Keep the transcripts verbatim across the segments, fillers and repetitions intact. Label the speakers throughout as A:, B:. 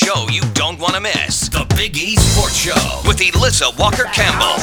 A: show you don't want to miss. The Big E Sports Show with Elissa Walker-Campbell.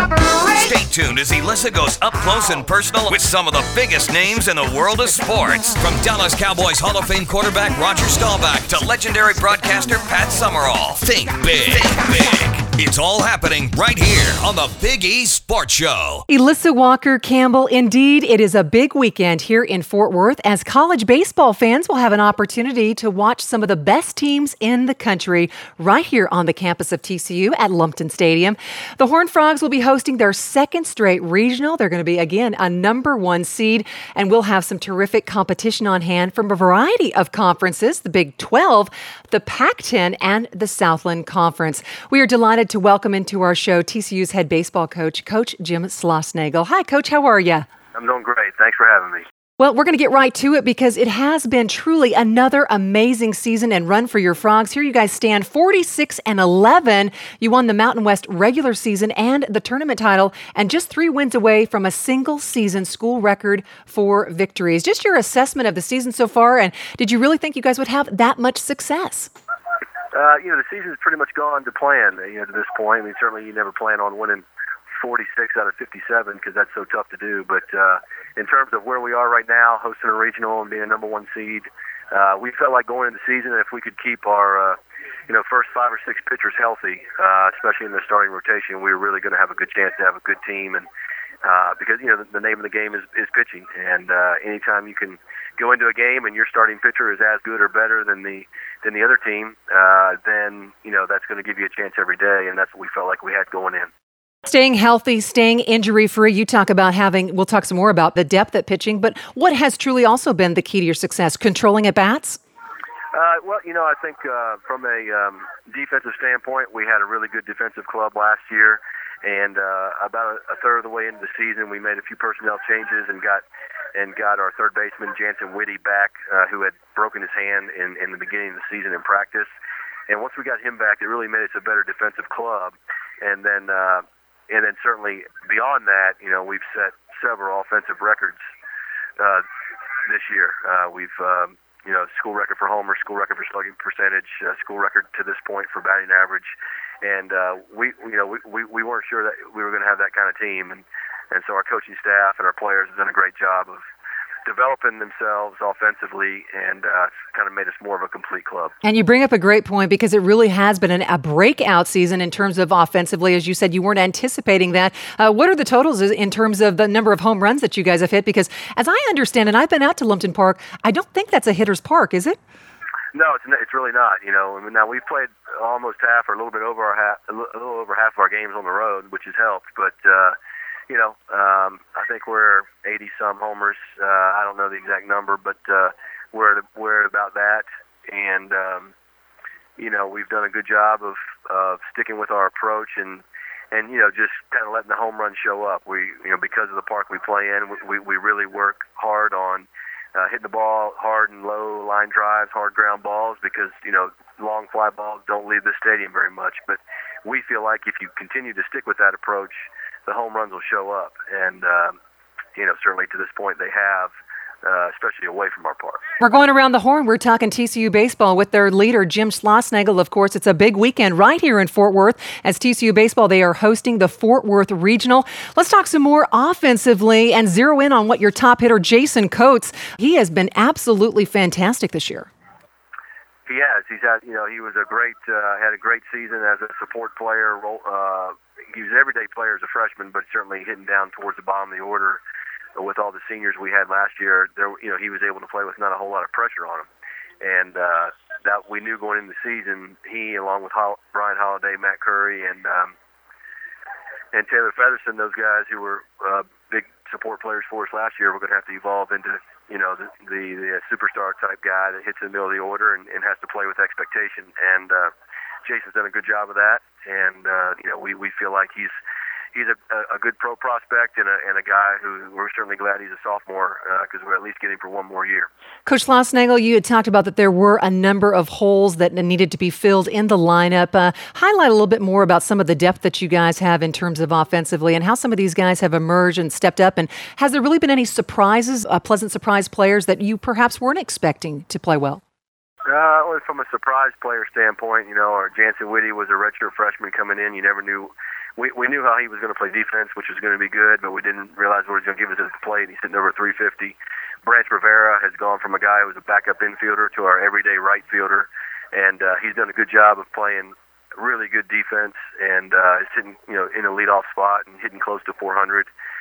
A: Stay tuned as Elissa goes up close and personal with some of the biggest names in the world of sports. From Dallas Cowboys Hall of Fame quarterback Roger Staubach to legendary broadcaster Pat Summerall. Think big. Think big. It's all happening right here on the Big E Sports Show.
B: Elissa Walker-Campbell, indeed, it is a big weekend here in Fort Worth as college baseball fans will have an opportunity to watch some of the best teams in the country right here on the campus of T C U at Lumpton Stadium. The Horned Frogs will be hosting their second straight regional. They're going to be, again, a number one seed, and we'll have some terrific competition on hand from a variety of conferences, the Big twelve, the Pac ten, and the Southland Conference. We are delighted to welcome into our show T C U's head baseball coach, Coach Jim Schlossnagle. Hi, Coach. How are you?
C: I'm doing great. Thanks for having me.
B: Well, we're going to get right to it because it has been truly another amazing season and run for your Frogs. Here you guys stand forty-six and eleven. You won the Mountain West regular season and the tournament title, and just three wins away from a single season school record for victories. Just your assessment of the season so far, and did you really think you guys would have that much success?
C: Uh, you know, the season's pretty much gone to plan, you know, to this point. I mean, certainly you never plan on winning forty-six out of fifty-seven because that's so tough to do. But uh, in terms of where we are right now, hosting a regional and being a number one seed, uh, we felt like going into the season, if we could keep our, uh, you know, first five or six pitchers healthy, uh, especially in the starting rotation, we were really going to have a good chance to have a good team. And uh, because, you know, the, the name of the game is, is pitching. And uh, anytime you can go into a game and your starting pitcher is as good or better than the than the other team, uh, then, you know, that's going to give you a chance every day, and that's what we felt like we had going in.
B: Staying healthy, staying injury-free. You talk about having, we'll talk some more about the depth at pitching, but what has truly also been the key to your success? Controlling at bats?
C: Uh, well, you know, I think uh, from a um, defensive standpoint, we had a really good defensive club last year, and uh, about a, a third of the way into the season, we made a few personnel changes and got and got our third baseman, Jansen Whitty, back, uh, who had broken his hand in, in the beginning of the season in practice. And once we got him back, it really made us a better defensive club. And then, uh, and then certainly beyond that, you know, we've set several offensive records uh, this year. Uh, we've, um, you know, school record for homers, school record for slugging percentage, uh, school record to this point for batting average. And uh, we, you know, we, we, we weren't sure that we were going to have that kind of team. And And so our coaching staff and our players have done a great job of developing themselves offensively, and uh, kind of made us more of a complete club.
B: And you bring up a great point because it really has been an, a breakout season in terms of offensively. As you said, you weren't anticipating that. Uh, what are the totals in terms of the number of home runs that you guys have hit? Because as I understand, and I've been out to Lumpton Park, I don't think that's a hitter's park, is it?
C: No, it's it's really not. You know, I mean, now we've played almost half or a little bit over our half, a little over half of our games on the road, which has helped, but. Uh, You know, um, I think we're eighty-some homers. Uh, I don't know the exact number, but uh, we're, at, we're at about that. And, um, you know, we've done a good job of, of sticking with our approach and, and, you know, just kind of letting the home run show up. We, you know, because of the park we play in, we, we really work hard on uh, hitting the ball hard and low, line drives, hard ground balls, because, you know, long fly balls don't leave the stadium very much. But we feel like if you continue to stick with that approach, the home runs will show up, and um, you know, certainly to this point they have, uh, especially away from our park.
B: We're going around the horn. We're talking T C U baseball with their leader, Jim Schlossnagle. Of course, it's a big weekend right here in Fort Worth. As T C U baseball, they are hosting the Fort Worth Regional. Let's talk some more offensively and zero in on what your top hitter, Jason Coates. He has been absolutely fantastic this year.
C: He has. He's had, you know, he was a great, uh, had a great season as a support player. Uh, he was an everyday player as a freshman, but certainly hitting down towards the bottom of the order with all the seniors we had last year. There, you know, he was able to play with not a whole lot of pressure on him, and uh, that we knew going into the season. He, along with Ho- Brian Holiday, Matt Curry, and um, and Taylor Featherston, those guys who were uh, big support players for us last year, were going to have to evolve into, you know, the, the, the superstar type guy that hits in the middle of the order and, and has to play with expectation. And uh, Jason's done a good job of that. And, uh, you know, we, we feel like he's he's a, a good pro prospect and a, and a guy who we're certainly glad he's a sophomore because uh, we're at least getting for one more year.
B: Coach Schlossnagle, you had talked about that there were a number of holes that needed to be filled in the lineup. Uh, highlight a little bit more about some of the depth that you guys have in terms of offensively and how some of these guys have emerged and stepped up. And has there really been any surprises, uh, pleasant surprise players that you perhaps weren't expecting to play well?
C: Uh, well, from a surprise player standpoint, you know, our Jansen Whitty was a redshirt freshman coming in. You never knew. We we knew how he was going to play defense, which was going to be good, but we didn't realize what he was going to give us at the plate. He's sitting over three fifty. Branch Rivera has gone from a guy who was a backup infielder to our everyday right fielder, and uh, he's done a good job of playing really good defense and uh, is sitting, you know, in a leadoff spot and hitting close to four hundred.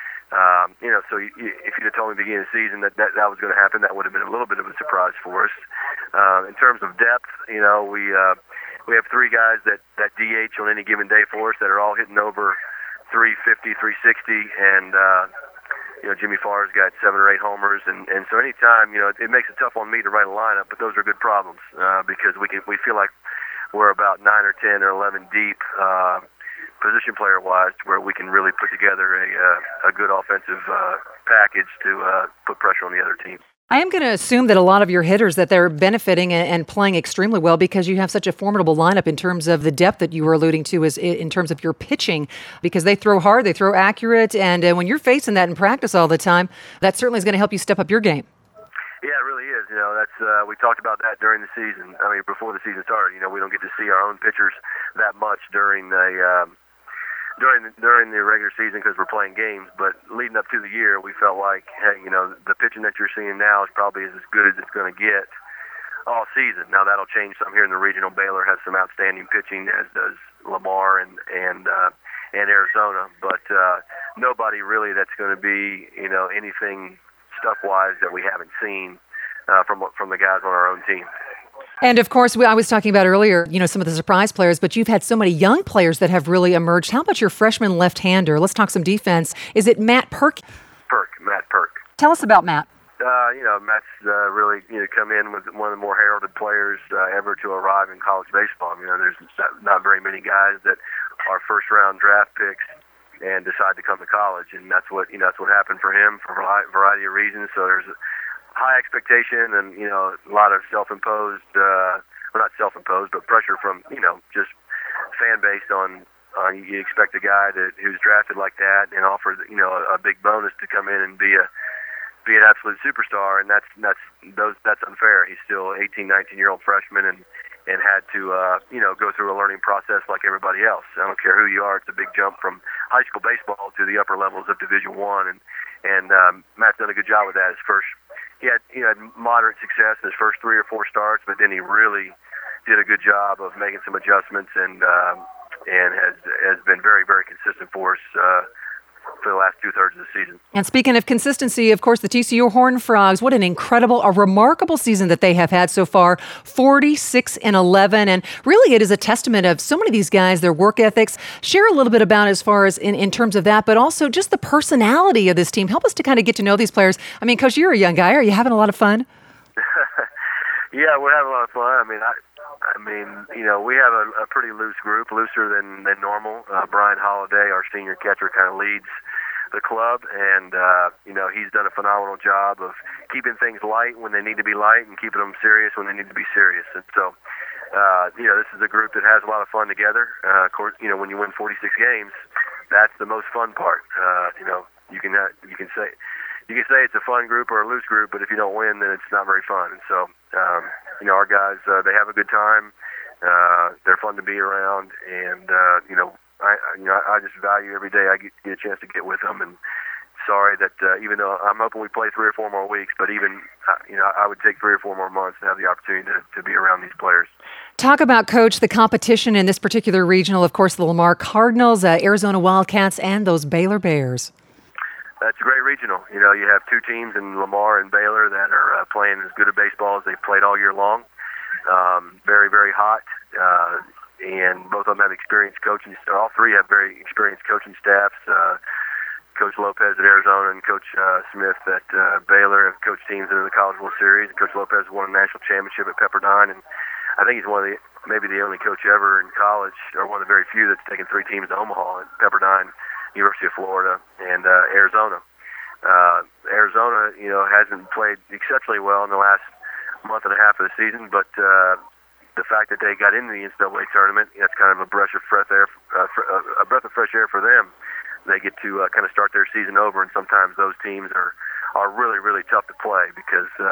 C: Um, you know, so you, you, if you'd have told me at the beginning of the season that, that that was going to happen, that would have been a little bit of a surprise for us. Uh, in terms of depth, you know, we uh, we have three guys that, that D H on any given day for us that are all hitting over three fifty, three sixty, and uh, you know, Jimmy Farr's got seven or eight homers, and, and so anytime, you know, it, it makes it tough on me to write a lineup, but those are good problems uh, because we can we feel like we're about nine or ten or eleven deep. Uh, position player-wise, to where we can really put together a uh, a good offensive uh, package to uh, put pressure on the other team.
B: I am going to assume that a lot of your hitters, that they're benefiting and, and playing extremely well because you have such a formidable lineup in terms of the depth that you were alluding to is in terms of your pitching, because they throw hard, they throw accurate, and uh, when you're facing that in practice all the time, that certainly is going to help you step up your game.
C: Yeah, it really is. You know, that's uh, we talked about that during the season. I mean, before the season started. You know, we don't get to see our own pitchers that much during the um, during the, during the regular season because we're playing games. But leading up to the year, we felt like, hey, you know, the pitching that you're seeing now is probably as good as it's going to get all season. Now that'll change some here in the regional. Baylor has some outstanding pitching, as does Lamar and and uh, and Arizona. But uh, nobody really that's going to be, you know, anything stuff-wise that we haven't seen uh, from from the guys on our own team.
B: And of course, we, I was talking about earlier, you know, some of the surprise players, but you've had so many young players that have really emerged. How about your freshman left-hander? Let's talk some defense. Is it Matt Perk?
C: Perk, Matt Perk.
B: Tell us about Matt.
C: Uh, you know, Matt's uh, really, you know, come in with one of the more heralded players uh, ever to arrive in college baseball. You know, there's not, not very many guys that are first-round draft picks and decide to come to college, and that's what, you know, that's what happened for him for a variety of reasons. So there's a high expectation and, you know, a lot of self-imposed, uh, well, not self-imposed, but pressure from, you know, just fan base on, on you expect a guy that who's drafted like that and offered, you know, a, a big bonus to come in and be a be an absolute superstar, and that's that's those that's unfair. He's still an eighteen, nineteen-year-old freshman and and had to, uh, you know, go through a learning process like everybody else. I don't care who you are; it's a big jump from high school baseball to the upper levels of Division One, and and um, Matt's done a good job with that. His first He had, he had moderate success in his first three or four starts, but then he really did a good job of making some adjustments and um, and has has been very, very consistent for us uh, for the last two-thirds of the season.
B: And speaking of consistency, of course, the T C U Horned Frogs, what an incredible, a remarkable season that they have had so far, forty-six and eleven. And really it is a testament of so many of these guys, their work ethics. Share a little bit about as far as in, in terms of that, but also just the personality of this team. Help us to kind of get to know these players. I mean, Coach, you're a young guy. Are you having a lot of fun?
C: Yeah, we're having a lot of fun. I mean, I, I mean, you know, we have a, a pretty loose group, looser than, than normal. Uh, Brian Holiday, our senior catcher, kind of leads the club, and, uh, you know, he's done a phenomenal job of keeping things light when they need to be light and keeping them serious when they need to be serious. And so, uh, you know, this is a group that has a lot of fun together. Uh, of course, you know, when you win forty-six games, that's the most fun part. Uh, you know, you can, uh, you can say... You can say it's a fun group or a loose group, but if you don't win, then it's not very fun. And so, um, you know, our guys, uh, they have a good time. Uh, they're fun to be around, and uh, you know, I, I, you know, I just value every day I get, get a chance to get with them. And sorry that uh, even though I'm hoping we play three or four more weeks, but even uh, you know, I would take three or four more months to have the opportunity to, to be around these players.
B: Talk about, Coach, the competition in this particular regional. Of course, the Lamar Cardinals, uh, Arizona Wildcats, and those Baylor Bears.
C: That's a great regional. You know, you have two teams in Lamar and Baylor that are uh, playing as good a baseball as they've played all year long. Um, very, very hot, uh, and both of them have experienced coaching. All three have very experienced coaching staffs. Uh, Coach Lopez at Arizona and Coach uh, Smith at uh, Baylor have coached teams into the College World Series. Coach Lopez won a national championship at Pepperdine, and I think he's one of the maybe the only coach ever in college, or one of the very few that's taken three teams to Omaha at Pepperdine, University of Florida, and uh, Arizona. Uh, Arizona, you know, hasn't played exceptionally well in the last month and a half of the season, but uh, the fact that they got into the N C double A tournament, that's kind of a breath of fresh air, uh, a breath of fresh air for them. They get to uh, kind of start their season over, and sometimes those teams are, are really, really tough to play because uh,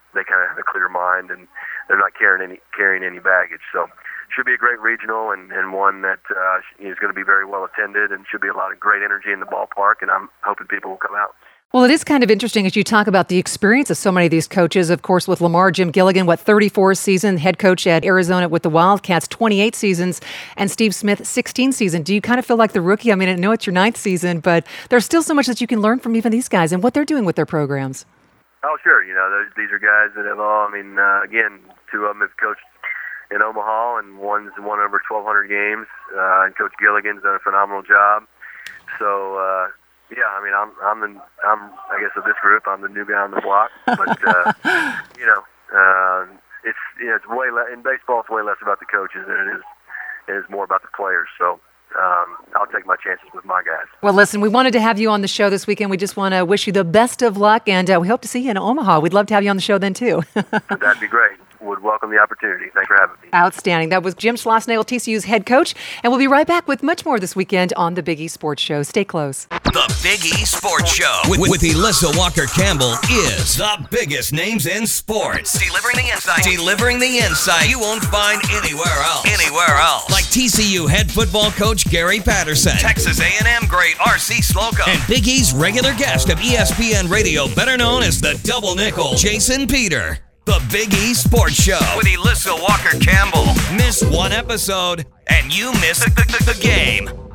C: they kind of have a clear mind and they're not carrying any carrying any baggage. So should be a great regional and, and one that uh, is going to be very well attended and should be a lot of great energy in the ballpark, and I'm hoping people will come out.
B: Well, it is kind of interesting as you talk about the experience of so many of these coaches. Of course, with Lamar, Jim Gilligan, what, thirty-four seasons, head coach at Arizona with the Wildcats, twenty-eight seasons, and Steve Smith, sixteen seasons. Do you kind of feel like the rookie? I mean, I know it's your ninth season, but there's still so much that you can learn from even these guys and what they're doing with their programs.
C: Oh, sure. You know, those, these are guys that have all, I mean, uh, again, two of them have coached in Omaha, and one's won over twelve hundred games, uh, and Coach Gilligan's done a phenomenal job. So, uh, yeah, I mean, I'm, I'm, the, I'm, I guess, of this group, I'm the new guy on the block. But uh, you know, uh, it's, you know, it's way le- in baseball. It's way less about the coaches than it is. It is more about the players. So. Um, I'll take my chances with my guys.
B: Well, listen, we wanted to have you on the show this weekend. We just want to wish you the best of luck, and uh, we hope to see you in Omaha. We'd love to have you on the show then, too.
C: That'd be great. Would welcome the opportunity. Thanks for having me.
B: Outstanding. That was Jim Schlossnagle, T C U's head coach, and we'll be right back with much more this weekend on the Big East Sports Show. Stay close.
A: The Big East Sports Show with, with Elissa Walker-Campbell is the biggest names in sports. Delivering the insight. Delivering the insight you won't find anywhere else. Anywhere else. Like T C U head football coach Gary Patterson, Texas A and M great R C Slocum, and Big East regular guest of E S P N Radio, better known as the Double Nickel, Jason Peter. The Big East Sports Show with Elissa Walker-Campbell. Miss one episode, and you miss the, the, the game.